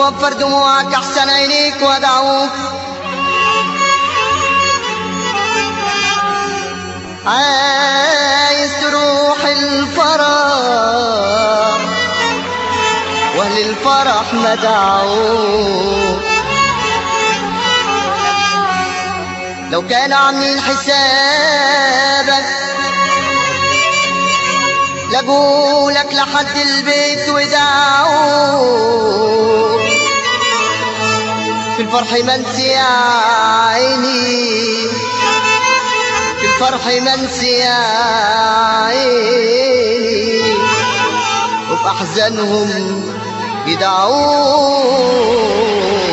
وفر دموعك احسن عينيك وادعوك. عايز تروح الفرح واهل الفرح ما دعوك. لو كانوا عاملين حسابك لجولك لحد البيت ودعوك. في الفرح منسي يا عيني، في الفرح منسي يا عيني، وفي أحزانهم يدعوك.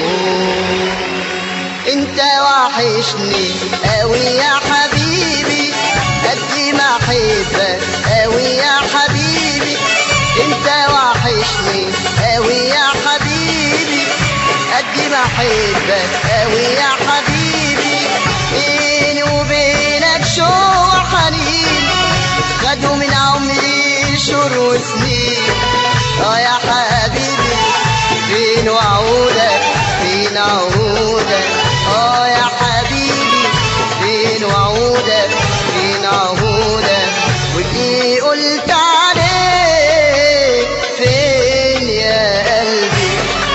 انت وحشني قوي يا حبيبي قد ما احبك قوي يا حبيبي. انت وحشني قوي يا حبيبي قد ما احبك قوي يا حبيبي. بيني وبينك شوق وحنين خدوا من عمري شهور وسنين. يا حبيبي فين وعودك فين عودك. يا حبيبي فين وعودك فين عهودك. واللي قلت عليه فين يا قلبي.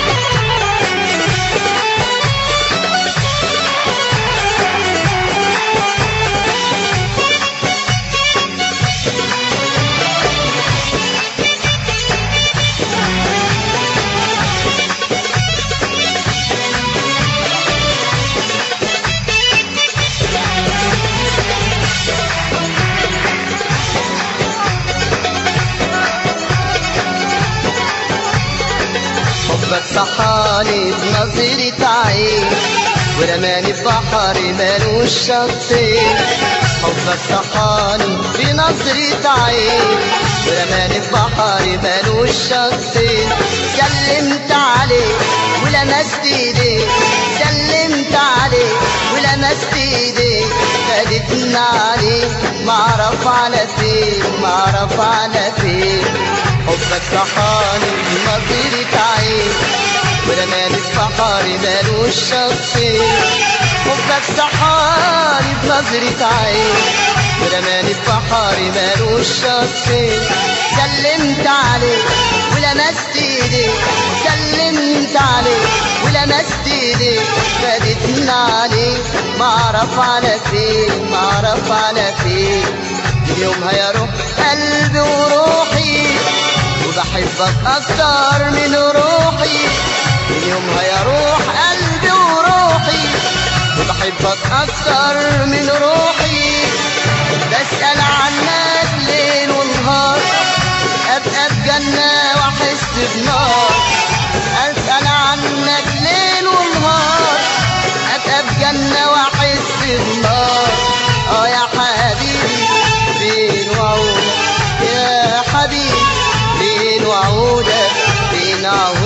حبك صحاني بنظرة عين ورماني في بحر مالوش شطين. حبك صحاني بنظرة عين ورماني في بحر مالوش شطين. سلمت عليك ولمست ايديك، سلمت عليك ولمست ايديك. خدتنا عليك معرف على فين معرف على فين. حبك صحاني بنظرة عين ورماني في بحر مالوش شطين. حبك صحاني بنظرة عين ورماني في بحر مالوش شطين. سلمت عليك ولمست ايديك، سلمت عليك ولمست ايديك. خدتنا عليك معرف على فين معرف على فين. يومها يا روح قلبي وروحي وبحبك أكتر من روحي. من يومها يا روح قلبي وروحي وبحبك أكتر من روحي. بسأل عنك ليل ونهار أبقى بجنة وأحس بنار. أسأل عنك ليل ونهار أبقى بجنة وأحس بنار. يا حبيبي فين وعودك يا حبيبي فين وعودك فين عودك.